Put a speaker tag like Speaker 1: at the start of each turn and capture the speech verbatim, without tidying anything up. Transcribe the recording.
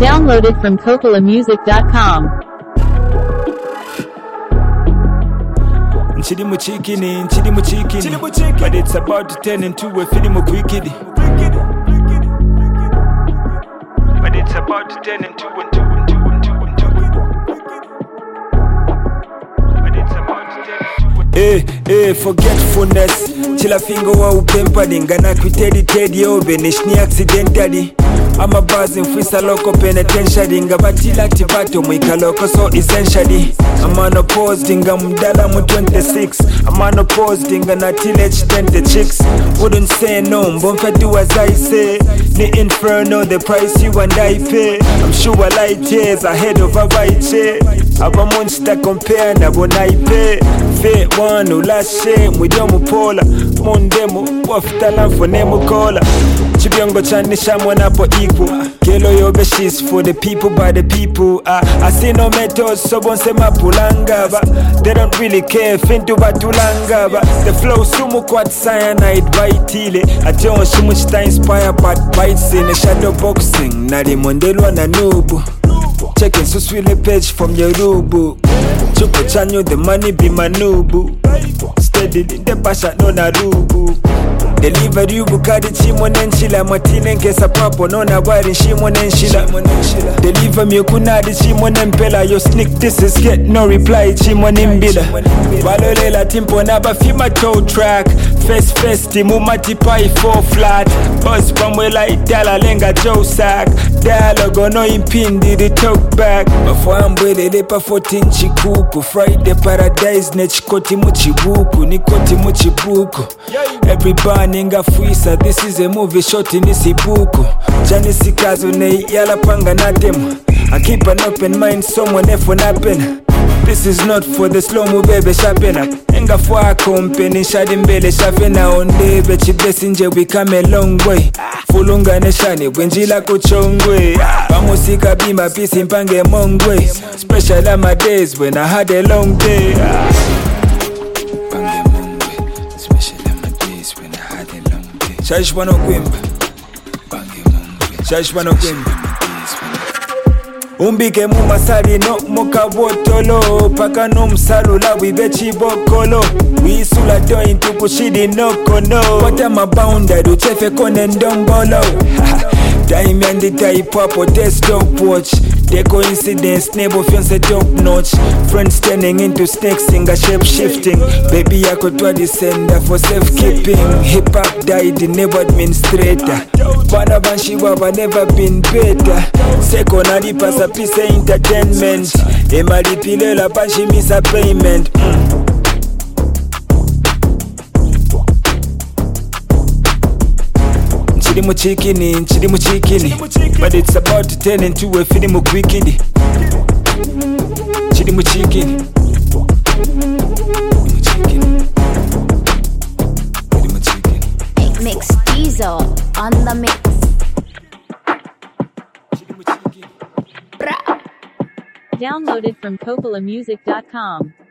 Speaker 1: Downloaded from Coppola Music dot com.
Speaker 2: Nchidi muchikini, nchidi muchikini, but it's about to turn into a film of wicked. But it's about to turn into a two and two and two and two. But it's about to turn into a Eh, eh, forgetfulness. Chila finger wa upempani ngana kwitedi tedi obe nishni accidentally. I'm a buzzing freestyle local penitentiary ngabatila activato mwika loco so essentially I'm on a pause dinga mdala mu twenty-six I'm on a pause dinga na teenage ten the chicks wouldn't say no mbomfa do as I say ni inferno the price you and I pay I'm sure light years ahead of a right Aba monster compare na bonaipe Fe one ulashe mwidomu pola Mondemo wafitala mfonemo kola Chibiongo chanisha mwanapo equal Kelo yobe she's for the people by the people uh, I see no methods so bonse mapulanga ba They don't really care fintu batulanga ba The flow sumu kwat cyanide baitile Ationg shimuchita inspire but bites in a shadow boxing Nari mondelwa na nubu Checking so sweet page from your rubu Chupo chanyo the money be my nubu Steady in the pasha no na rubu Delivery you bukadi chimo nenchila Matine nkesa papo no na wari shimo nenchila Deliver me kunadi chimo nempela Yo sneak this is get no reply chimo nimbila Walolela timpo naba fima toe track Face face timu matipai four flat Buzz pamwela itala lenga joe sack Dialogue no impindi the talk back Mafwambwele lepa fourteen chikuku Friday paradise nechikoti muchibuku Nikoti muchibuku Everybody ninga fuisa this is a movie shot in isibuku Jani sikazo nei yala panga na demo I keep an open mind someone efo napen This is not for the slow mo baby sharpen up Enga fwa company shadi mbele shafena ondebe Chibesi nje we come a long way Fulunga neshani wenjila kuchongwe Pamusika bima pisi mpange mongwe Special on my days when I had a long day Shashwa no kwimba Shashwa no kwimba Umbike mu masali no moka botolo Paka no msalula wibechi bokolo Wisula doin tukushidi no kono What am I bounded uchefe kone ndombolo Time and the type up or test stopwatch The coincidence, neighbor fiance top notch Friends turning into snakes, singer shape shifting Baby I could try the sender for safekeeping Hip hop died, never administrator Bana banshi waba never been better Seko nadi pasa piece entertainment Emali pile la banshi misa payment mm. Nchidi muchikini, nchidi muchikini But it's about to turn into a film of wicked Nchidi muchikini
Speaker 3: Mix Diesel on the mix
Speaker 1: Downloaded from Coppola Music dot com.